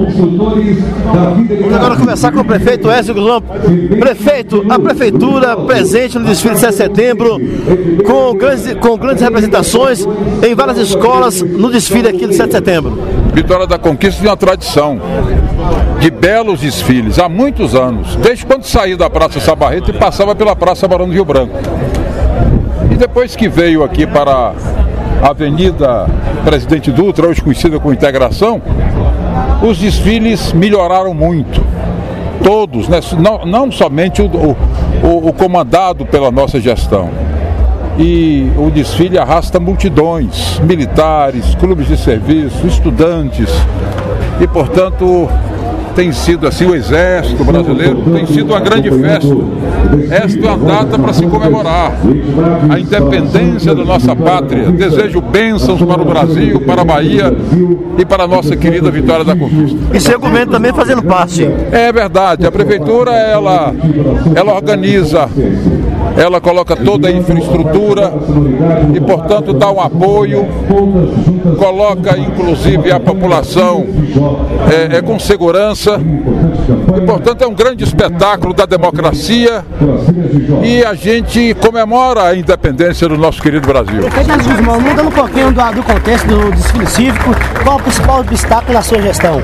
Vamos agora conversar com o prefeito Écio Guzmão. Prefeito, a prefeitura presente no desfile de 7 de setembro, com grandes representações em várias escolas no desfile aqui de 7 de setembro. Vitória da Conquista tem uma tradição de belos desfiles há muitos anos, desde quando saí da Praça Sabarreto e passava pela Praça Barão do Rio Branco. E depois que veio aqui para a Avenida Presidente Dutra, hoje conhecida como Integração, os desfiles melhoraram muito. Todos, né? Não somente o comandado pela nossa gestão. E o desfile arrasta multidões, militares, clubes de serviço, estudantes. E, portanto, tem sido assim, o Exército Brasileiro tem sido uma grande festa. Esta é uma data para se comemorar a independência da nossa pátria. Desejo bênçãos para o Brasil, para a Bahia e para a nossa querida Vitória da Conquista. E seu governo também fazendo parte. É verdade, a prefeitura ela organiza, ela coloca toda a infraestrutura e, portanto, dá um apoio, coloca inclusive a população com segurança e, portanto, é um grande espetáculo da democracia e a gente comemora a independência do nosso querido Brasil. Prefeito Écio Guzmão, mudando um pouquinho do contexto do desfile cívico, qual o principal obstáculo na sua gestão?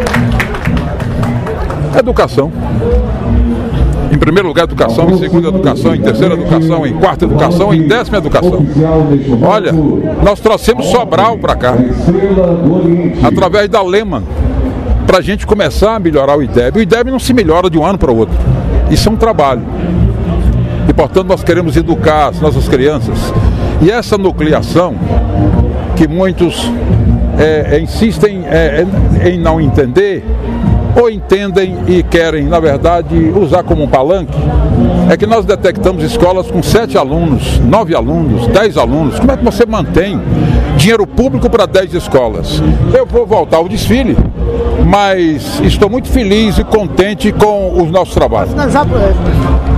Educação. Em primeiro lugar, educação, em segundo, educação, em terceira, educação, em quarta, educação, em 10ª, educação. Olha, nós trouxemos Sobral para cá, através da Lehman, para a gente começar a melhorar o IDEB. O IDEB não se melhora de um ano para o outro. Isso é um trabalho. E, portanto, nós queremos educar as nossas crianças. E essa nucleação, que muitos insistem em não entender, ou entendem e querem, na verdade, usar como um palanque, é que nós detectamos escolas com 7 alunos, 9 alunos, 10 alunos. Como é que você mantém dinheiro público para 10 escolas? Eu vou voltar ao desfile, mas estou muito feliz e contente com os nossos trabalhos.